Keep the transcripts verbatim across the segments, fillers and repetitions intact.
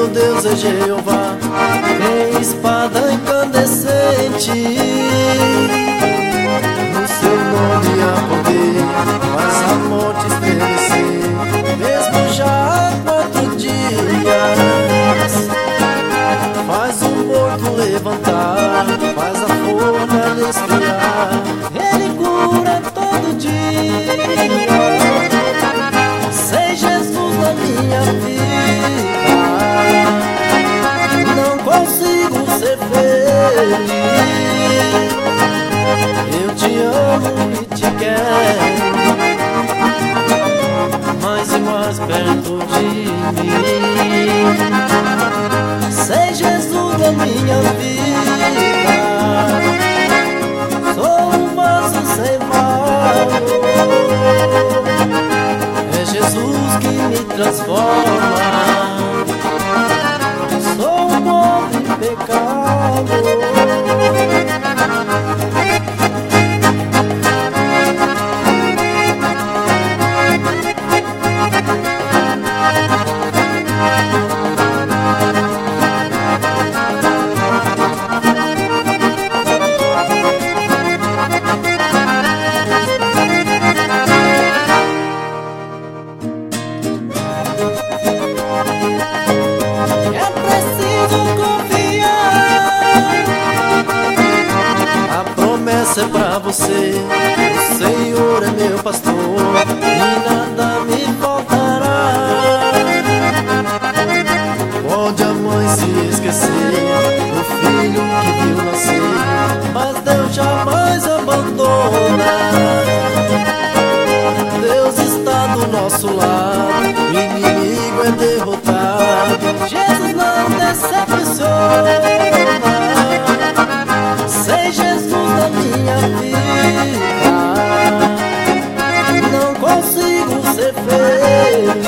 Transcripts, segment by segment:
Deus é Jeová, tem espada incandescente. No seu nome há poder, faz a morte estremecer. Mesmo já há quatro dias, faz o morto levantar, faz a fornalha esfriar. Ele cura todo dia. Sem Jesus na minha vida não consigo ser feliz. Eu te amo e te quero, mais e mais perto de mim. Sem Jesus na minha vida sou um vaso sem mal. É Jesus que me transforma. Sou um homem em pecado. É pra você, o Senhor é meu pastor e nada me faltará. Pode a mãe se esquecer do filho que viu nascer, mas Deus jamais abandona. Deus está do nosso lado, o inimigo é derrotado. Jesus não decepciona. Sem Jesus na minha vida não consigo ser feliz.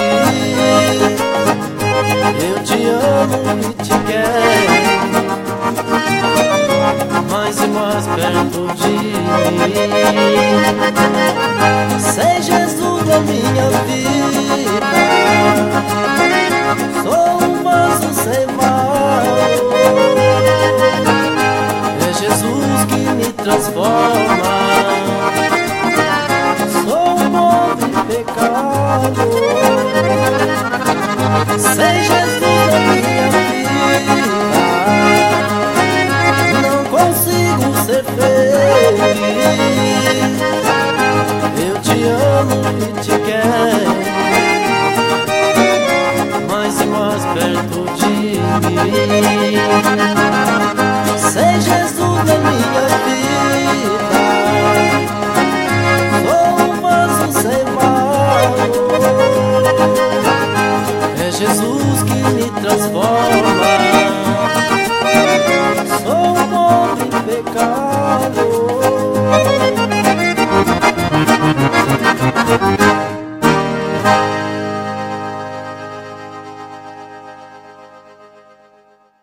Eu te amo e te quero, mais e mais perto de mim. Sem Jesus na minha vida sou um vaso sem mal. Jesus que me transforma. Sou um homem em pecado. Sem Jesus na minha vida não consigo ser feliz. Eu te amo e te quero, mais e mais perto de mim.